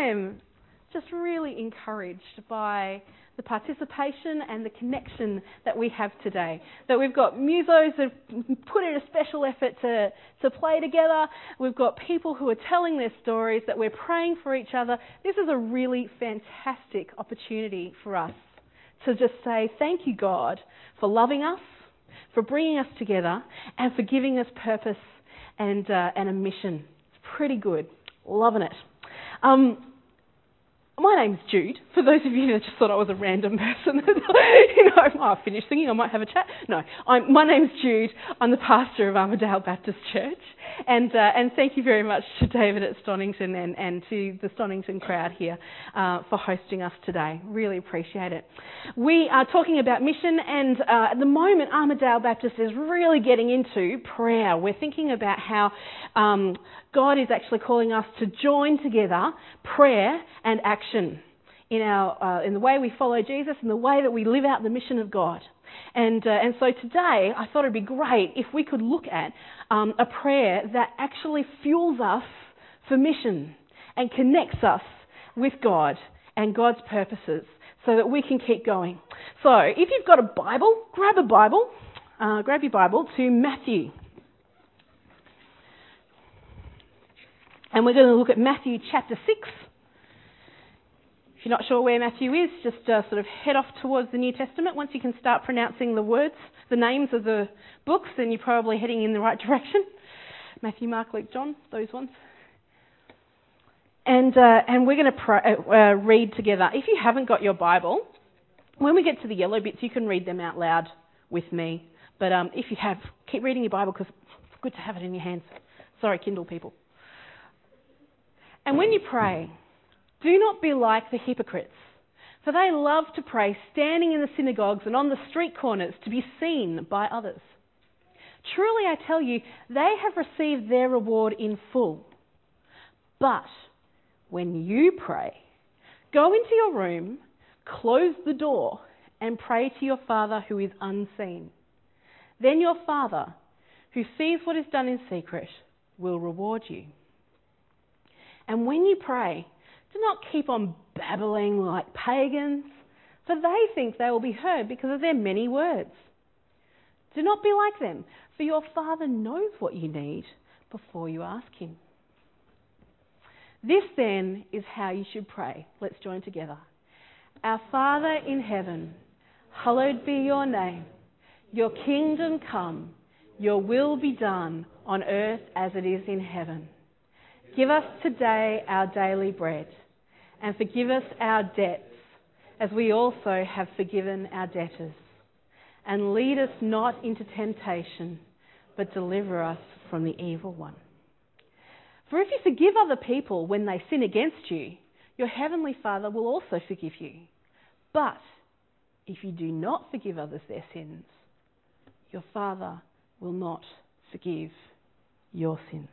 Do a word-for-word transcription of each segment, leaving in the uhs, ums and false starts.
am just really encouraged by the participation and the connection that we have today. That we've got musos that have put in a special effort to, to play together. We've got people who are telling their stories, that we're praying for each other. This is a really fantastic opportunity for us to just say, thank you, God, for loving us, for bringing us together, and for giving us purpose and, uh, and a mission. It's pretty good. Loving it. Um, My name's Jude, for those of you that just thought I was a random person. you know, oh, I've finished singing, I might have a chat. No, I'm, my name's Jude. I'm the pastor of Armidale Baptist Church. And uh, and thank you very much to David at Stonington and, and to the Stonington crowd here uh, for hosting us today. Really appreciate it. We are talking about mission, and uh, at the moment Armidale Baptist is really getting into prayer. We're thinking about how um, God is actually calling us to join together prayer and action in our uh, in the way we follow Jesus, in the way that we live out the mission of God. And uh, and so today I thought it'd be great if we could look at um, a prayer that actually fuels us for mission and connects us with God and God's purposes so that we can keep going. So if you've got a Bible, grab a Bible, uh, grab your Bible to Matthew. And we're going to look at Matthew chapter six. If you're not sure where Matthew is, just uh, sort of head off towards the New Testament. Once you can start pronouncing the words, the names of the books, then you're probably heading in the right direction. Matthew, Mark, Luke, John, those ones. And uh, and we're going to pr- uh, read together. If you haven't got your Bible, when we get to the yellow bits, you can read them out loud with me. But um, if you have, keep reading your Bible because it's good to have it in your hands. Sorry, Kindle people. And when you pray, do not be like the hypocrites, for they love to pray standing in the synagogues and on the street corners to be seen by others. Truly I tell you, they have received their reward in full. But when you pray, go into your room, close the door, and pray to your Father who is unseen. Then your Father, who sees what is done in secret, will reward you. And when you pray, do not keep on babbling like pagans, for they think they will be heard because of their many words. Do not be like them, for your Father knows what you need before you ask him. This then is how you should pray. Let's join together. Our Father in heaven, hallowed be your name. Your kingdom come, your will be done on earth as it is in heaven. Give us today our daily bread, and forgive us our debts, as we also have forgiven our debtors. And lead us not into temptation, but deliver us from the evil one. For if you forgive other people when they sin against you, your heavenly Father will also forgive you. But if you do not forgive others their sins, your Father will not forgive your sins.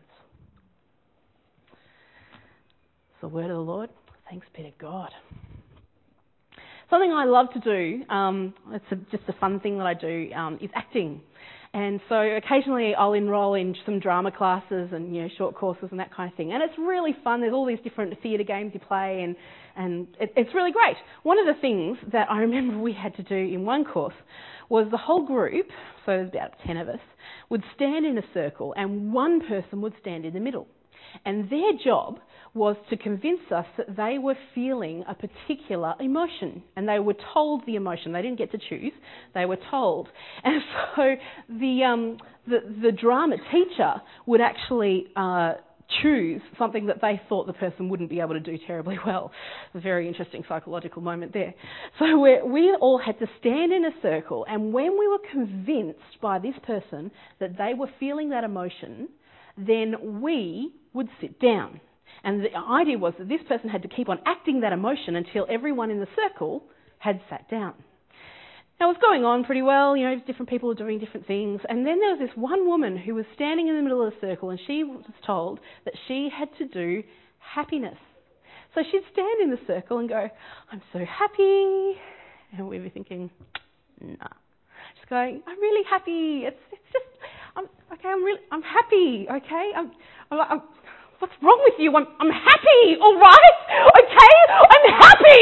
It's the word of the Lord. Thanks be to God. Something I love to do, um, it's a, just a fun thing that I do, um, is acting. And so occasionally I'll enrol in some drama classes and, you know, short courses and that kind of thing. And it's really fun. There's all these different theatre games you play, and, and it, it's really great. One of the things that I remember we had to do in one course was the whole group, so there's about ten of us, would stand in a circle and one person would stand in the middle. And their job was to convince us that they were feeling a particular emotion. And they were told the emotion. They didn't get to choose. They were told. And so the um, the, the drama teacher would actually uh, choose something that they thought the person wouldn't be able to do terribly well. A very interesting psychological moment there. So we we all had to stand in a circle. And when we were convinced by this person that they were feeling that emotion, then we would sit down. And the idea was that this person had to keep on acting that emotion until everyone in the circle had sat down. Now, it was going on pretty well, you know, different people were doing different things. And then there was this one woman who was standing in the middle of the circle, and she was told that she had to do happiness. So she'd stand in the circle and go, I'm so happy. And we'd be thinking, nah. She's going, I'm really happy. It's it's just, I'm okay, I'm really, I'm happy, okay? I'm, I'm, I'm What's wrong with you? I'm, I'm happy, all right?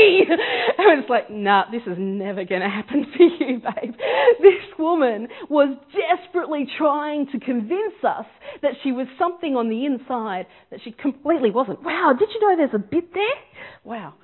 me. And it's like, nah, this is never going to happen for you, babe. This woman was desperately trying to convince us that she was something on the inside that she completely wasn't. Wow, did you know there's a bit there? Wow.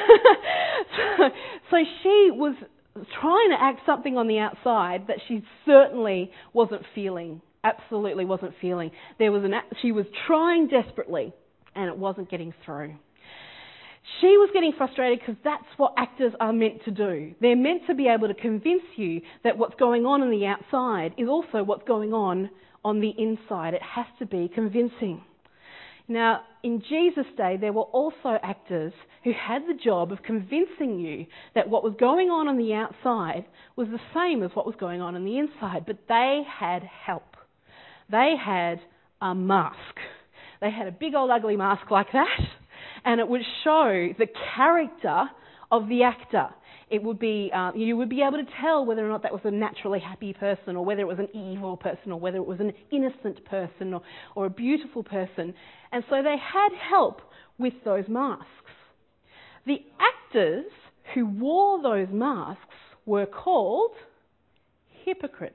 so, so she was trying to act something on the outside that she certainly wasn't feeling. Absolutely wasn't feeling. There was an. She was trying desperately, and it wasn't getting through. She was getting frustrated because that's what actors are meant to do. They're meant to be able to convince you that what's going on on the outside is also what's going on on the inside. It has to be convincing. Now, in Jesus' day, there were also actors who had the job of convincing you that what was going on on the outside was the same as what was going on on the inside, but they had help. They had a mask. They had a big old ugly mask like that, and it would show the character of the actor. It would be, uh, you would be able to tell whether or not that was a naturally happy person, or whether it was an evil person, or whether it was an innocent person, or, or a beautiful person. And so they had help with those masks. The actors who wore those masks were called hypocrites.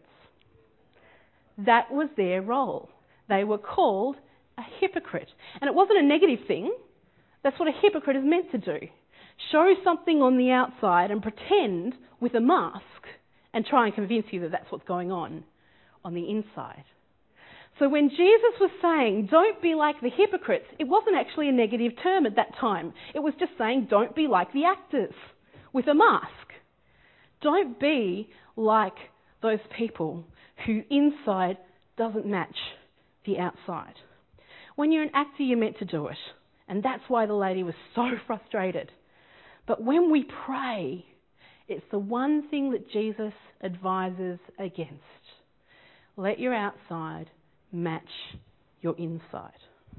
That was their role. They were called a hypocrite. And it wasn't a negative thing. That's what a hypocrite is meant to do. Show something on the outside and pretend with a mask and try and convince you that that's what's going on on the inside. So when Jesus was saying, don't be like the hypocrites, it wasn't actually a negative term at that time. It was just saying, don't be like the actors with a mask. Don't be like those people whose inside doesn't match the outside. When you're an actor, you're meant to do it. And that's why the lady was so frustrated. But when we pray, it's the one thing that Jesus advises against. Let your outside match your inside.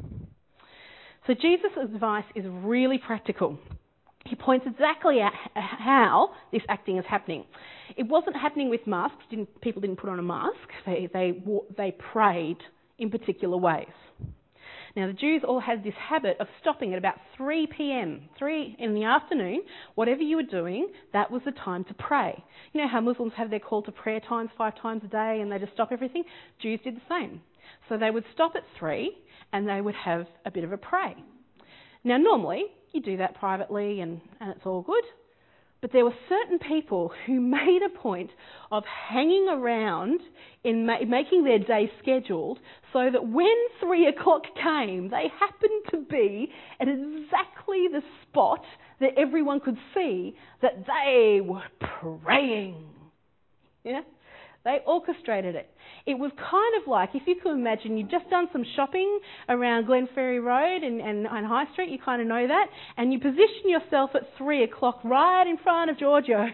So Jesus' advice is really practical. He points exactly at how this acting is happening. It wasn't happening with masks. Didn't, people didn't put on a mask. They, they, they prayed in particular ways. Now, the Jews all had this habit of stopping at about three p.m, three in the afternoon. Whatever you were doing, that was the time to pray. You know how Muslims have their call to prayer times five times a day and they just stop everything? Jews did the same. So they would stop at three and they would have a bit of a pray. Now, normally, you do that privately and, and it's all good. But there were certain people who made a point of hanging around in ma- making their day scheduled so that when three o'clock came, they happened to be at exactly the spot that everyone could see that they were praying. Yeah? They orchestrated it. It was kind of like, if you could imagine, you'd just done some shopping around Glenferrie Road and, and, and High Street, you kind of know that, and you position yourself at three o'clock right in front of Giorgio's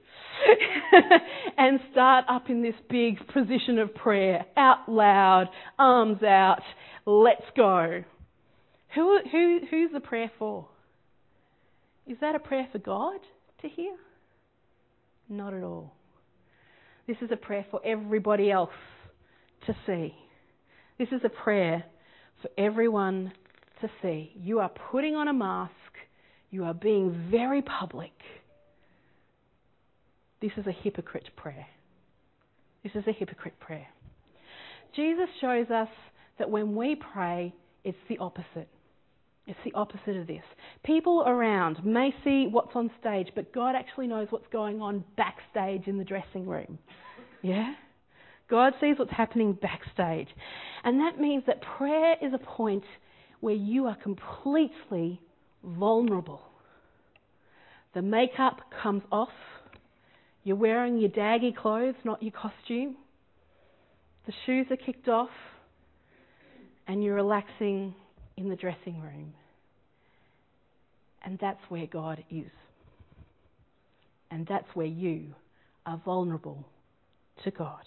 and start up in this big position of prayer, out loud, arms out, let's go. Who, who, who's the prayer for? Is that a prayer for God to hear? Not at all. This is a prayer for everybody else to see. This is a prayer for everyone to see. You are putting on a mask. You are being very public. This is a hypocrite prayer. This is a hypocrite prayer. Jesus shows us that when we pray, it's the opposite. It's the opposite of this. People around may see what's on stage, but God actually knows what's going on backstage in the dressing room. Yeah? God sees what's happening backstage. And that means that prayer is a point where you are completely vulnerable. The makeup comes off. You're wearing your daggy clothes, not your costume. The shoes are kicked off. And you're relaxing in the dressing room. And that's where God is. And that's where you are vulnerable to God.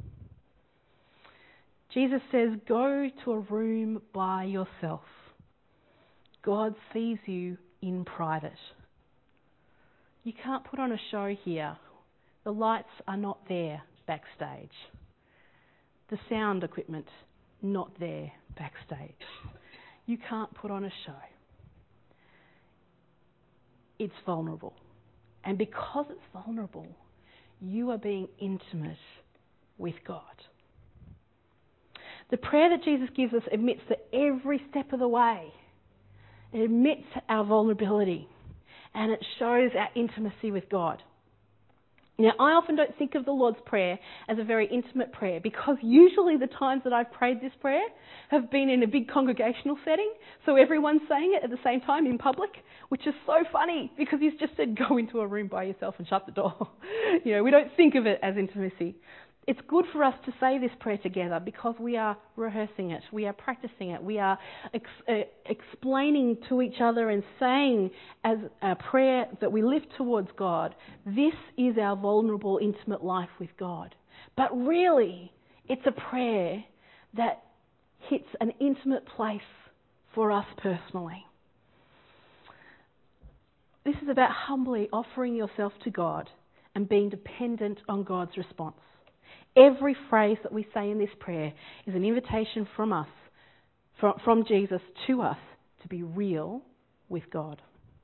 Jesus says, go to a room by yourself. God sees you in private. You can't put on a show here. The lights are not there backstage. The sound equipment, not there backstage. You can't put on a show. it's vulnerable. And because it's vulnerable, you are being intimate with God. The prayer that Jesus gives us admits that every step of the way, it admits our vulnerability and it shows our intimacy with God. Now, I often don't think of the Lord's Prayer as a very intimate prayer because usually the times that I've prayed this prayer have been in a big congregational setting, so everyone's saying it at the same time in public, which is so funny because he's just said go into a room by yourself and shut the door. You know, we don't think of it as intimacy. It's good for us to say this prayer together because we are rehearsing it, we are practicing it, we are ex- uh, explaining to each other and saying as a prayer that we lift towards God, this is our vulnerable, intimate life with God. But really, it's a prayer that hits an intimate place for us personally. This is about humbly offering yourself to God and being dependent on God's response. Every phrase that we say in this prayer is an invitation from us, from, from Jesus to us, to be real with God.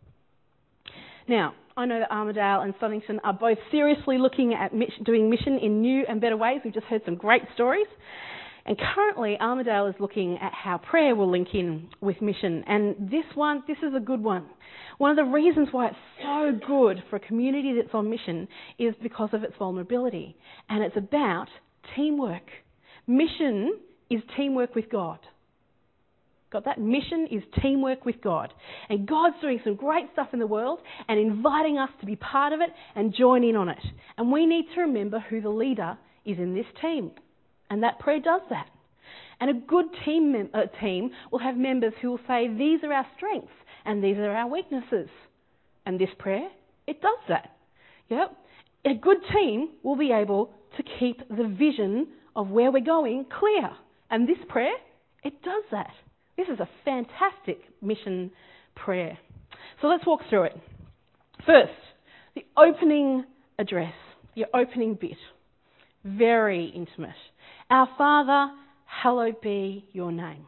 Now, I know that Armidale and Sonington are both seriously looking at mission, doing mission in new and better ways. We've just heard some great stories. And currently, Armidale is looking at how prayer will link in with mission. And this one, this is a good one. One of the reasons why it's so good for a community that's on mission is because of its vulnerability. And it's about teamwork. Mission is teamwork with God. Got that? Mission is teamwork with God. And God's doing some great stuff in the world and inviting us to be part of it and join in on it. And we need to remember who the leader is in this team. And that prayer does that. And a good team mem- uh, team will have members who will say, these are our strengths and these are our weaknesses. And this prayer, it does that. Yep. A good team will be able to keep the vision of where we're going clear. And this prayer, it does that. This is a fantastic mission prayer. So let's walk through it. First, the opening address, your opening bit. Very intimate. Our Father, hallowed be your name.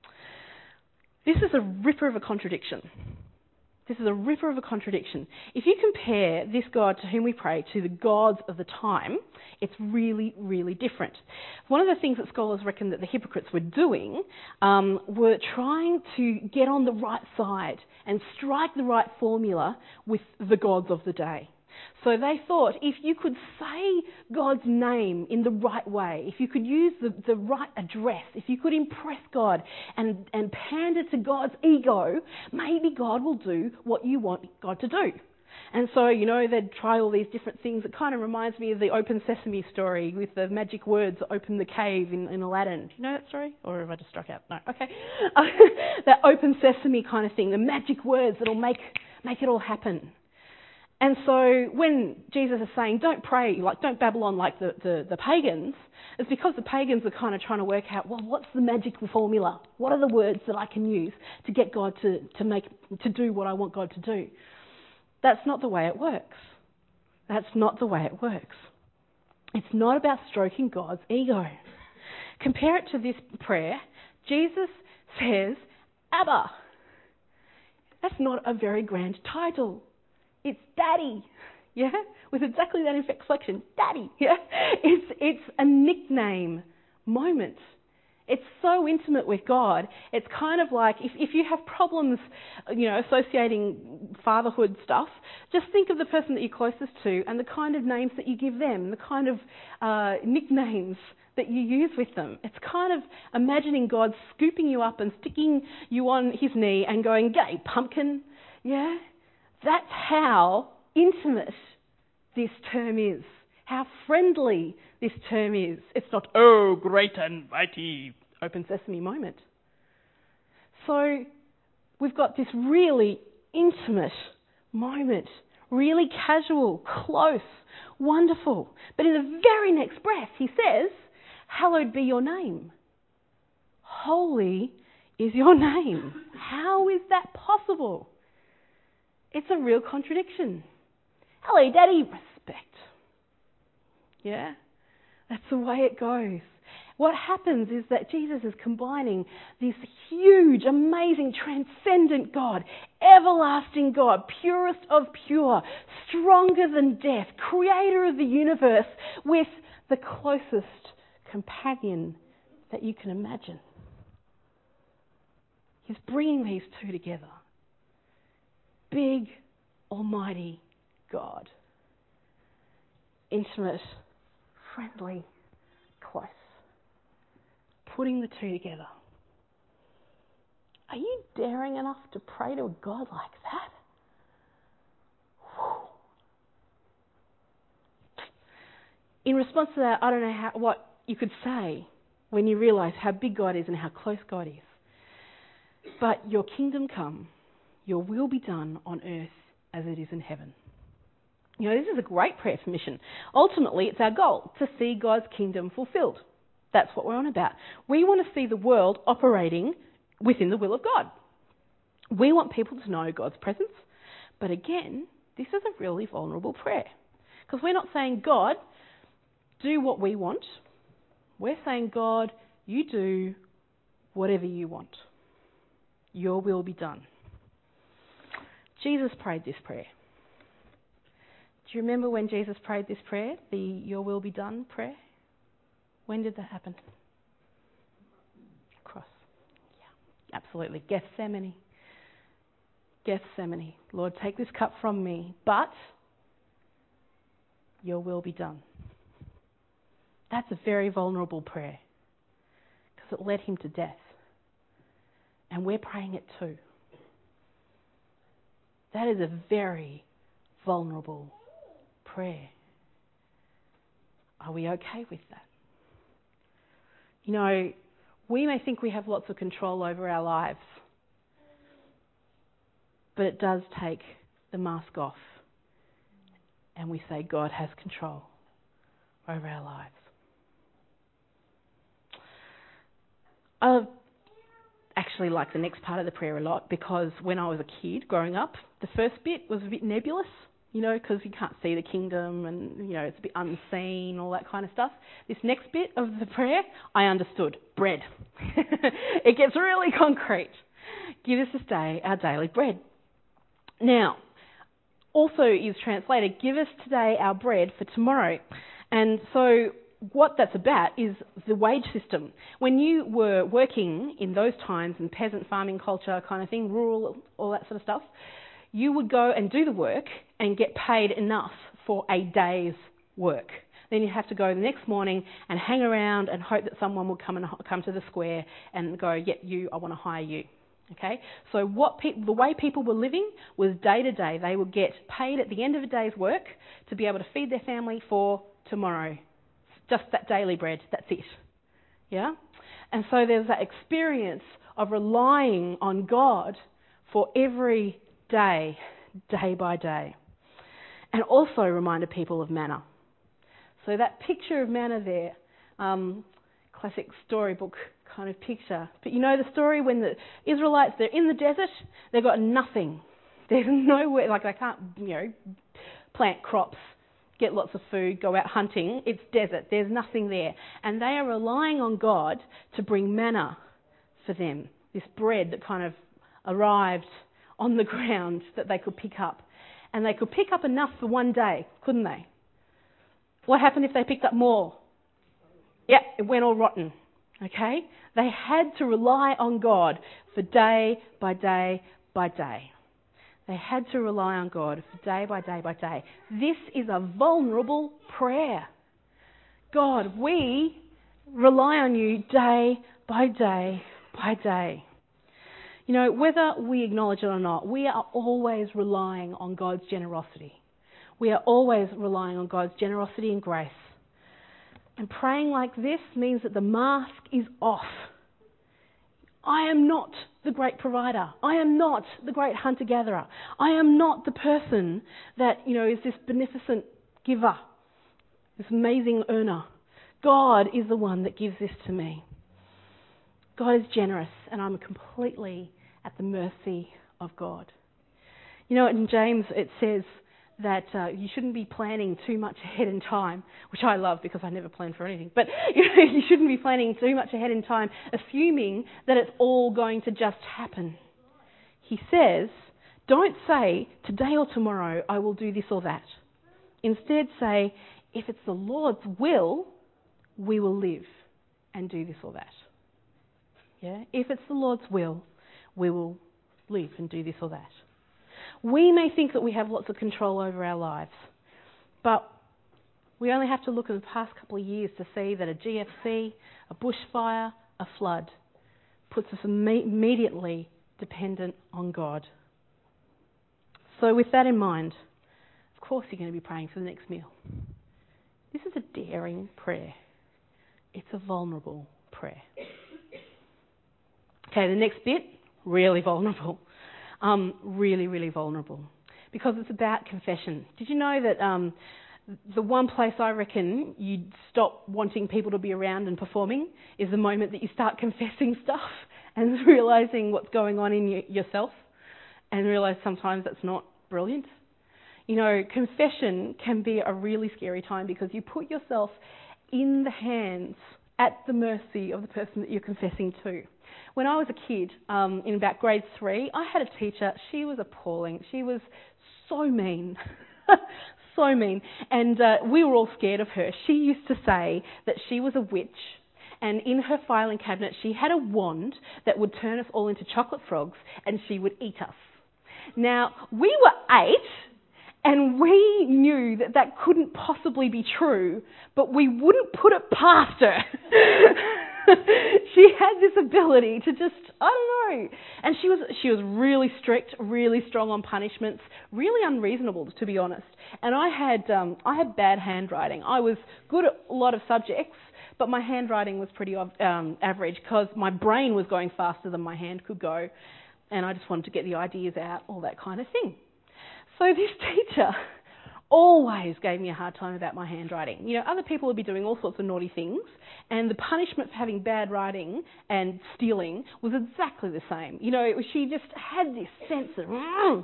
This is a ripper of a contradiction. This is a ripper of a contradiction. If you compare this God to whom we pray to the gods of the time, it's really, really different. One of the things that scholars reckon that the hypocrites were doing um, were trying to get on the right side and strike the right formula with the gods of the day. So they thought if you could say God's name in the right way, if you could use the, the right address, if you could impress God and, and pander to God's ego, maybe God will do what you want God to do. And so, you know, they'd try all these different things. It kind of reminds me of the Open Sesame story with the magic words that open the cave in, in Aladdin. Do you know that story? Or have I just struck out? No, okay. That Open Sesame kind of thing, the magic words that'll make make it all happen. And so when Jesus is saying, don't pray, like don't babble on like the, the, the pagans, it's because the pagans are kind of trying to work out, well, what's the magic formula? What are the words that I can use to get God to, to make to do what I want God to do? That's not the way it works. That's not the way it works. It's not about stroking God's ego. Compare it to this prayer. Jesus says, Abba. That's not a very grand title. It's Daddy, yeah, with exactly that inflection, Daddy, yeah. It's it's a nickname moment. It's so intimate with God. It's kind of like if, if you have problems, you know, associating fatherhood stuff, just think of the person that you're closest to and the kind of names that you give them, the kind of uh, nicknames that you use with them. It's kind of imagining God scooping you up and sticking you on his knee and going, "G'day, pumpkin," yeah. That's how intimate this term is, how friendly this term is. It's not, oh, great and mighty Open Sesame moment. So we've got this really intimate moment, really casual, close, wonderful. But in the very next breath, he says, hallowed be your name. Holy is your name. How is that possible? It's a real contradiction. Hello, Daddy. Respect. Yeah? That's the way it goes. What happens is that Jesus is combining this huge, amazing, transcendent God, everlasting God, purest of pure, stronger than death, creator of the universe, with the closest companion that you can imagine. He's bringing these two together. Big, almighty God. Intimate, friendly, close. Putting the two together. Are you daring enough to pray to a God like that? Whew. In response to that, I don't know how, what you could say when you realise how big God is and how close God is. But your kingdom come, your will be done on earth as it is in heaven. You know, this is a great prayer for mission. Ultimately, it's our goal to see God's kingdom fulfilled. That's what we're on about. We want to see the world operating within the will of God. We want people to know God's presence. But again, this is a really vulnerable prayer. Because we're not saying, God, do what we want. We're saying, God, you do whatever you want. Your will be done. Jesus prayed this prayer. Do you remember when Jesus prayed this prayer, the your will be done prayer? When did that happen? Cross. Yeah, absolutely. Gethsemane. Gethsemane. Lord, take this cup from me, but your will be done. That's a very vulnerable prayer because it led him to death. And we're praying it too. That is a very vulnerable prayer. Are we okay with that? You know, we may think we have lots of control over our lives, but it does take the mask off and we say God has control over our lives. I actually like the next part of the prayer a lot because when I was a kid growing up, the first bit was a bit nebulous, you know, because you can't see the kingdom and, you know, it's a bit unseen, all that kind of stuff. This next bit of the prayer, I understood. Bread. It gets really concrete. Give us this day our daily bread. Now, also is translated, give us today our bread for tomorrow. And so what that's about is the wage system. When you were working in those times in peasant farming culture kind of thing, rural, all that sort of stuff, you would go and do the work and get paid enough for a day's work. Then you'd have to go the next morning and hang around and hope that someone would come and come to the square and go, yeah, you, I want to hire you. Okay, so what pe- the way people were living was day to day. They would get paid at the end of a day's work to be able to feed their family for tomorrow. Just that daily bread, that's it. Yeah? And so there's that experience of relying on God for every day, day by day. And also reminded people of manna. So that picture of manna there, um, classic storybook kind of picture. But you know the story when the Israelites, they're in the desert, they've got nothing. There's nowhere, like they can't, you know, plant crops, get lots of food, go out hunting. It's desert. There's nothing there. And they are relying on God to bring manna for them. This bread that kind of arrived on the ground that they could pick up. And they could pick up enough for one day, couldn't they? What happened if they picked up more? Yep, it went all rotten. Okay? They had to rely on God for day by day by day. They had to rely on God for day by day by day. This is a vulnerable prayer. God, we rely on you day by day by day. You know, whether we acknowledge it or not, we are always relying on God's generosity. We are always relying on God's generosity and grace. And praying like this means that the mask is off. I am not the great provider. I am not the great hunter-gatherer. I am not the person that, you know, is this beneficent giver, this amazing earner. God is the one that gives this to me. God is generous, and I'm completely at the mercy of God. You know, in James it says that uh, you shouldn't be planning too much ahead in time, which I love because I never plan for anything, but you know, you shouldn't be planning too much ahead in time, assuming that it's all going to just happen. He says, don't say, today or tomorrow I will do this or that. Instead say, if it's the Lord's will, we will live and do this or that. Yeah? If it's the Lord's will, we will live and do this or that. We may think that we have lots of control over our lives, but we only have to look at the past couple of years to see that a G F C, a bushfire, a flood puts us imme- immediately dependent on God. So with that in mind, of course you're going to be praying for the next meal. This is a daring prayer. It's a vulnerable prayer. Okay, the next bit, really vulnerable. Um, really, really vulnerable. Because it's about confession. Did you know that um, the one place I reckon you'd stop wanting people to be around and performing is the moment that you start confessing stuff and realising what's going on in y- yourself and realise sometimes that's not brilliant. You know, confession can be a really scary time because you put yourself in the hands, at the mercy of the person that you're confessing to. When I was a kid, um, in about grade three, I had a teacher. She was appalling. She was so mean. so mean. And uh, we were all scared of her. She used to say that she was a witch, and in her filing cabinet she had a wand that would turn us all into chocolate frogs, and she would eat us. Now, we were eight, and we knew that that couldn't possibly be true, but we wouldn't put it past her. She had this ability to just, I don't know. And she was she was really strict, really strong on punishments, really unreasonable, to be honest. And I had um, I had bad handwriting. I was good at a lot of subjects, but my handwriting was pretty um, average because my brain was going faster than my hand could go. And I just wanted to get the ideas out, all that kind of thing. So this teacher always gave me a hard time about my handwriting. You know, other people would be doing all sorts of naughty things, and the punishment for having bad writing and stealing was exactly the same. You know, it was, she just had this sense of... Mm.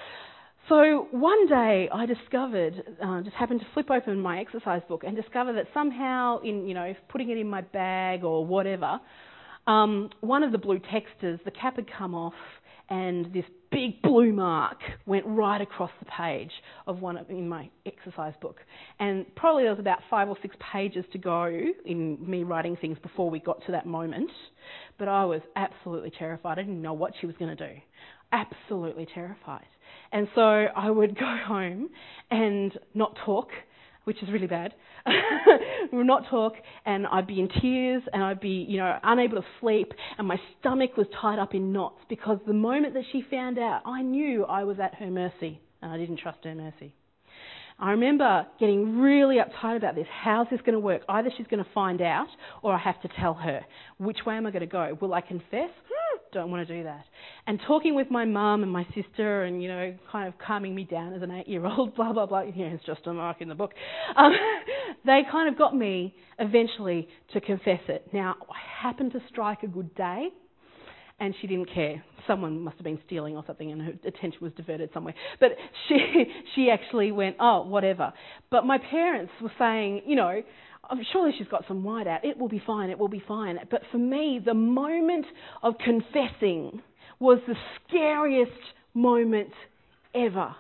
So one day I discovered, uh, just happened to flip open my exercise book and discover that somehow, in you know, putting it in my bag or whatever, um, one of the blue texters, the cap had come off, and this big blue mark went right across the page of one of, in my exercise book. And probably there was about five or six pages to go in me writing things before we got to that moment. But I was absolutely terrified. I didn't know what she was going to do. Absolutely terrified. And so I would go home and not talk, which is really bad. We would not talk, and I'd be in tears, and I'd be, you know, unable to sleep, and my stomach was tied up in knots because the moment that she found out, I knew I was at her mercy, and I didn't trust her mercy. I remember getting really uptight about this. How's this going to work? Either she's going to find out, or I have to tell her. Which way am I going to go? Will I confess? Don't want to do that. And talking with my mum and my sister and, you know, kind of calming me down as an eight-year-old, blah, blah, blah. Yeah, it's just a mark in the book. Um, they kind of got me eventually to confess it. Now, I happened to strike a good day, and she didn't care. Someone must have been stealing or something, and her attention was diverted somewhere. But she she actually went, oh, whatever. But my parents were saying, you know, I'm surely she's got some white out. It will be fine. It will be fine. But for me, the moment of confessing was the scariest moment ever.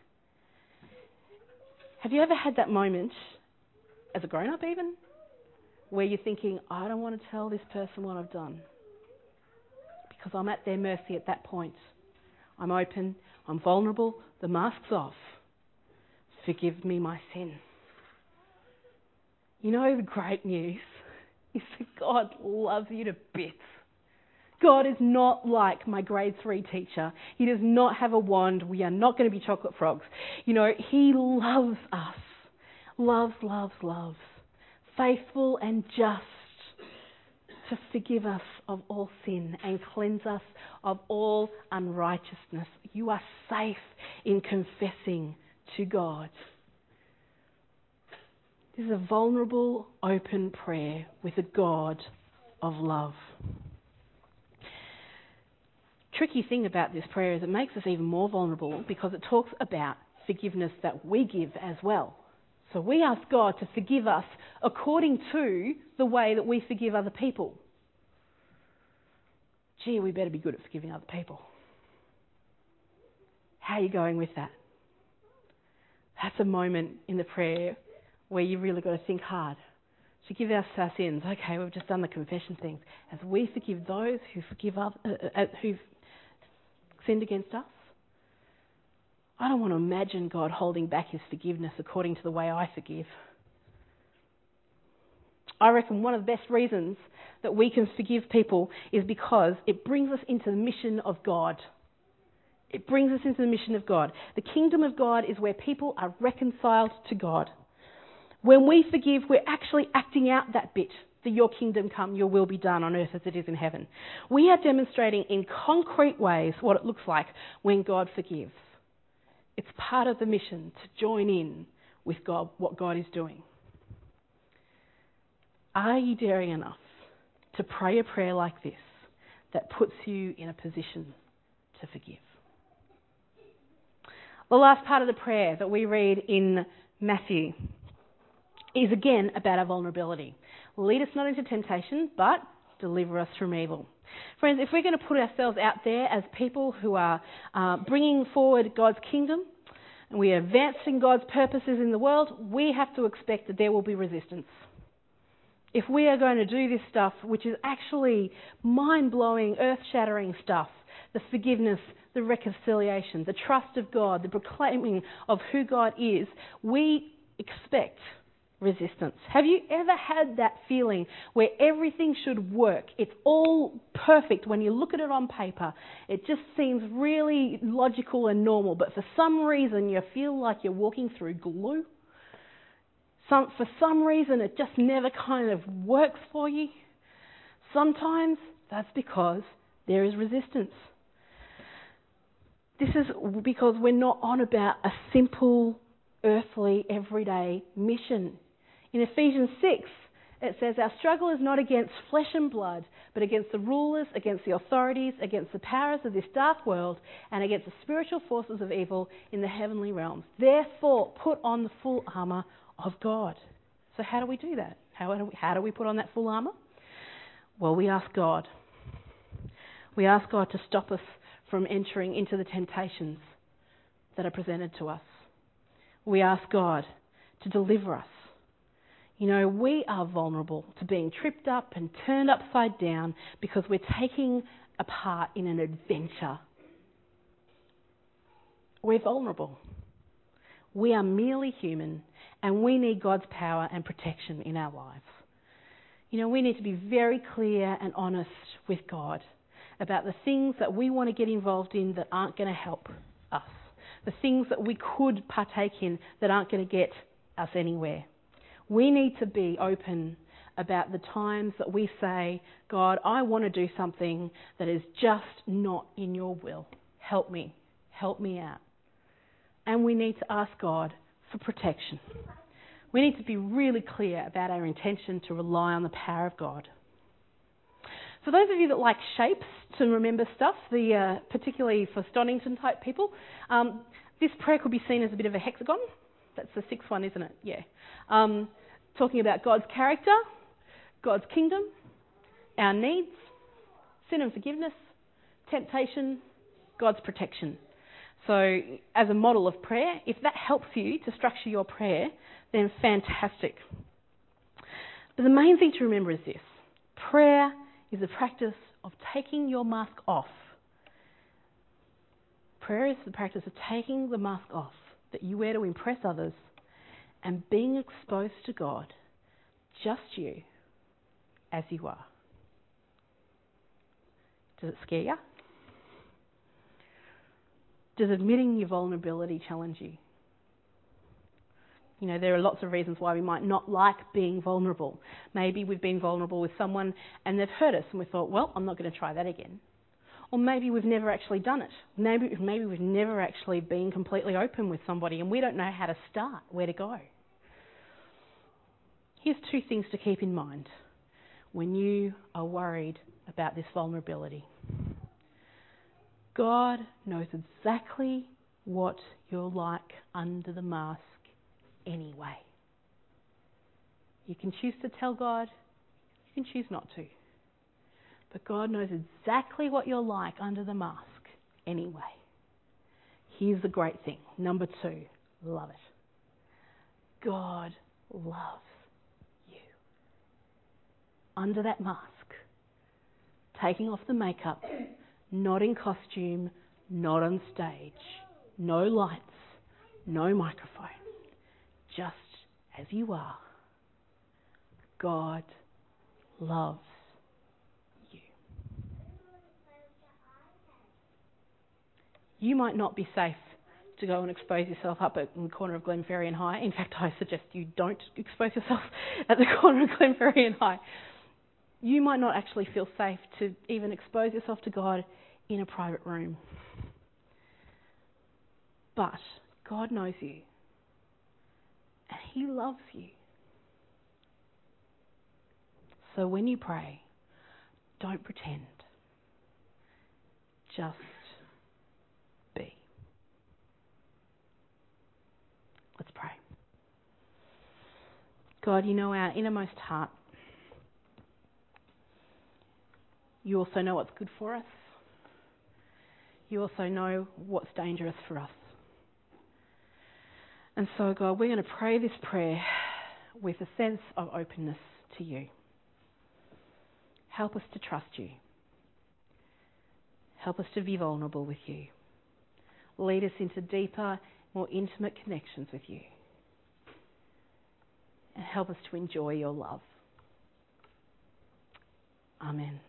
Have you ever had that moment, as a grown-up even, where you're thinking, I don't want to tell this person what I've done because I'm at their mercy at that point. I'm open. I'm vulnerable. The mask's off. Forgive me my sin. You know, the great news is that God loves you to bits. God is not like my grade three teacher. He does not have a wand. We are not going to be chocolate frogs. You know, he loves us. Loves, loves, loves. Faithful and just to forgive us of all sin and cleanse us of all unrighteousness. You are safe in confessing to God. This is a vulnerable, open prayer with a God of love. Tricky thing about this prayer is it makes us even more vulnerable because it talks about forgiveness that we give as well. So we ask God to forgive us according to the way that we forgive other people. Gee, we better be good at forgiving other people. How are you going with that? That's a moment in the prayer where you really got to think hard. Forgive us our sins. Okay, we've just done the confession things. As we forgive those who forgive us, uh, uh, who've sinned against us. I don't want to imagine God holding back his forgiveness according to the way I forgive. I reckon one of the best reasons that we can forgive people is because it brings us into the mission of God. It brings us into the mission of God. The kingdom of God is where people are reconciled to God. When we forgive, we're actually acting out that bit, that your kingdom come, your will be done on earth as it is in heaven. We are demonstrating in concrete ways what it looks like when God forgives. It's part of the mission to join in with God, what God is doing. Are you daring enough to pray a prayer like this that puts you in a position to forgive? The last part of the prayer that we read in Matthew is again about our vulnerability. Lead us not into temptation, but deliver us from evil. Friends, if we're going to put ourselves out there as people who are uh, bringing forward God's kingdom and we are advancing God's purposes in the world, we have to expect that there will be resistance. If we are going to do this stuff, which is actually mind-blowing, earth-shattering stuff, the forgiveness, the reconciliation, the trust of God, the proclaiming of who God is, we expect resistance. Have you ever had that feeling where everything should work? It's all perfect when you look at it on paper. It just seems really logical and normal, but for some reason you feel like you're walking through glue. Some, for some reason it just never kind of works for you. Sometimes that's because there is resistance. This is because we're not on about a simple, earthly, everyday mission. In Ephesians six, it says, our struggle is not against flesh and blood, but against the rulers, against the authorities, against the powers of this dark world, and against the spiritual forces of evil in the heavenly realms. Therefore, put on the full armour of God. So how do we do that? How do we, how do we put on that full armour? Well, we ask God. We ask God to stop us from entering into the temptations that are presented to us. We ask God to deliver us. You know, we are vulnerable to being tripped up and turned upside down because we're taking a part in an adventure. We're vulnerable. We are merely human and we need God's power and protection in our lives. You know, we need to be very clear and honest with God about the things that we want to get involved in that aren't going to help us. The things that we could partake in that aren't going to get us anywhere. We need to be open about the times that we say, God, I want to do something that is just not in your will. Help me. Help me out. And we need to ask God for protection. We need to be really clear about our intention to rely on the power of God. For those of you that like shapes to remember stuff, the uh, particularly for Stonington type people, um, this prayer could be seen as a bit of a hexagon. That's the sixth one, isn't it? Yeah. Um, talking about God's character, God's kingdom, our needs, sin and forgiveness, temptation, God's protection. So as a model of prayer, if that helps you to structure your prayer, then fantastic. But the main thing to remember is this. Prayer is the practice of taking your mask off. Prayer is the practice of taking the mask off that you wear to impress others and being exposed to God, just you, as you are. Does it scare you? Does admitting your vulnerability challenge you? You know, there are lots of reasons why we might not like being vulnerable. Maybe we've been vulnerable with someone and they've hurt us and we thought, well, I'm not going to try that again. Or maybe we've never actually done it. Maybe, maybe we've never actually been completely open with somebody and we don't know how to start, where to go. Here's two things to keep in mind when you are worried about this vulnerability. God knows exactly what you're like under the mask anyway. You can choose to tell God, you can choose not to. But God knows exactly what you're like under the mask anyway. Here's the great thing. Number two, love it. God loves you. Under that mask, taking off the makeup, not in costume, not on stage, no lights, no microphone, just as you are. God loves you. You might not be safe to go and expose yourself up at the corner of Glenferrie High. In fact, I suggest you don't expose yourself at the corner of Glenferrie High. You might not actually feel safe to even expose yourself to God in a private room. But God knows you. And He loves you. So when you pray, don't pretend. Just be. Let's pray. God, you know our innermost heart. You also know what's good for us. You also know what's dangerous for us. And so, God, we're going to pray this prayer with a sense of openness to you. Help us to trust you. Help us to be vulnerable with you. Lead us into deeper, more intimate connections with you. And help us to enjoy your love. Amen.